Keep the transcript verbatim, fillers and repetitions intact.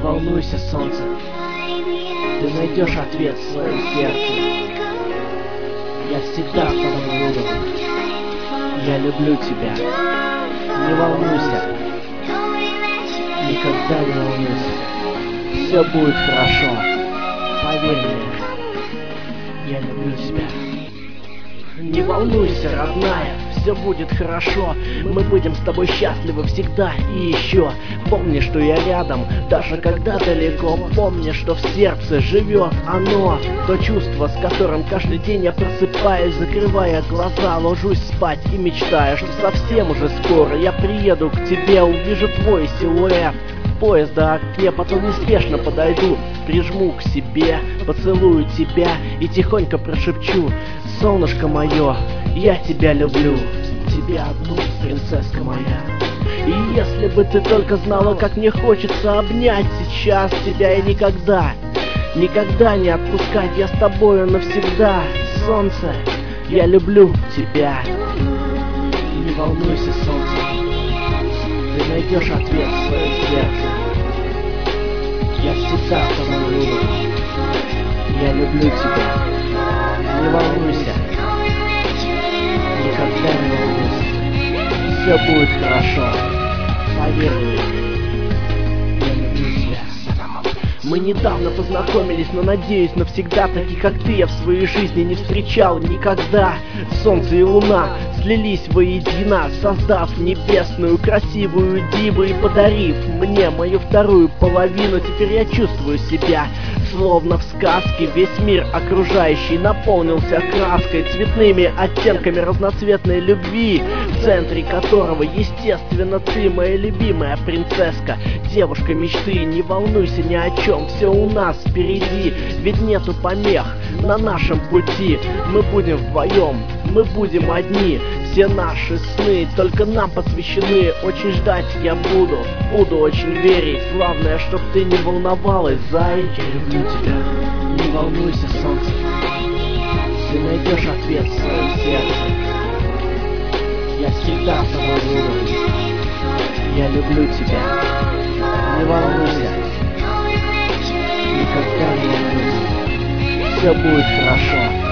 волнуйся, солнце, ты найдешь ответ в своем сердце. Я всегда с тобой буду. Я люблю тебя. Не волнуйся. Никогда не волнуйся. Все будет хорошо. Поверь мне. Я люблю тебя. Не волнуйся, родная, все будет хорошо. Мы будем с тобой счастливы всегда и еще. Помни, что я рядом, даже когда далеко. Помни, что в сердце живет оно. То чувство, с которым каждый день я просыпаюсь, закрывая глаза, ложусь спать и мечтаю, что совсем уже скоро я приеду к тебе, увижу твой силуэт поезда окне, потом неспешно подойду, прижму к себе, поцелую тебя и тихонько прошепчу: солнышко мое, я тебя люблю, тебя одну, принцесска моя. И если бы ты только знала, как мне хочется обнять сейчас тебя и никогда, никогда не отпускать, я с тобою навсегда. Солнце, я люблю тебя. Не волнуйся, солнце, ты найдешь ответ в своем сердце. Я всегда с тобой буду. Я люблю тебя. Не волнуйся. Никогда не волнуйся. Все будет хорошо. Поверь мне. Я люблю тебя. Мы недавно познакомились, но надеюсь навсегда. Таких, как ты, я в своей жизни не встречал никогда. Солнце и луна слились воедино, создав небесную красивую диву и подарив мне мою вторую половину. Теперь я чувствую себя словно в сказке. Весь мир окружающий наполнился краской, цветными оттенками разноцветной любви, в центре которого, естественно, ты, моя любимая принцесска, девушка мечты. Не волнуйся ни о чем, все у нас впереди, ведь нету помех на нашем пути. Мы будем вдвоем, мы будем одни. Все наши сны только нам посвящены. Очень ждать я буду, буду очень верить. Главное, чтоб ты не волновалась, зай. Я люблю тебя. Не волнуйся, солнце, ты найдешь ответ в своем сердце. Я всегда с тобой буду. Я люблю тебя. Не волнуйся. Никогда не волнуйся. Все будет хорошо.